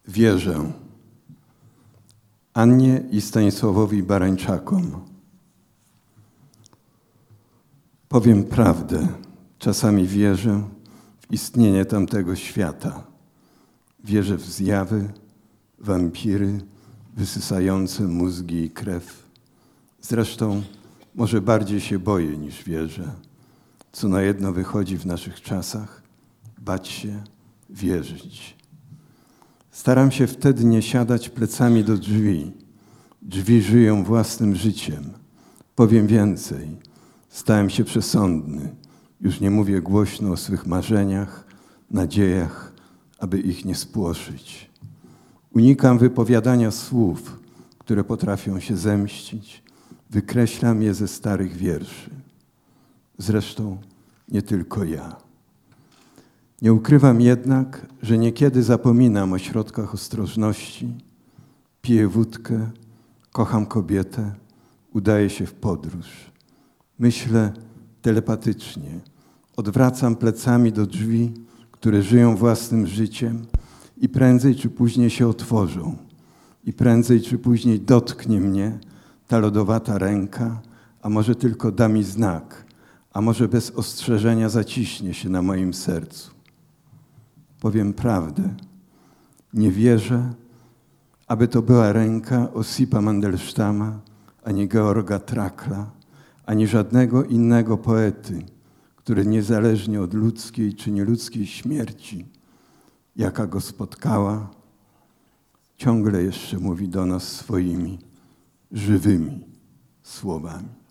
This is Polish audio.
Wierzę Annie i Stanisławowi Barańczakom. Powiem prawdę, czasami wierzę w istnienie tamtego świata. Wierzę w zjawy, wampiry, wysysające mózgi i krew. Zresztą może bardziej się boję niż wierzę. Co na jedno wychodzi w naszych czasach, bać się, wierzyć. Staram się wtedy nie siadać plecami do drzwi. Drzwi żyją własnym życiem. Powiem więcej. Stałem się przesądny. Już nie mówię głośno o swych marzeniach, nadziejach, aby ich nie spłoszyć. Unikam wypowiadania słów, które potrafią się zemścić. Wykreślam je ze starych wierszy. Zresztą nie tylko ja. Nie ukrywam jednak, że niekiedy zapominam o środkach ostrożności. Piję wódkę, kocham kobietę, udaję się w podróż. Myślę telepatycznie. Odwracam plecami do drzwi, które żyją własnym życiem i prędzej czy później się otworzą. I prędzej czy później dotknie mnie ta lodowata ręka, a może tylko da mi znak, a może bez ostrzeżenia zaciśnie się na moim sercu. Powiem prawdę, nie wierzę, aby to była ręka Osipa Mandelsztama, ani Georga Trakla, ani żadnego innego poety, który niezależnie od ludzkiej czy nieludzkiej śmierci, jaka go spotkała, ciągle jeszcze mówi do nas swoimi żywymi słowami.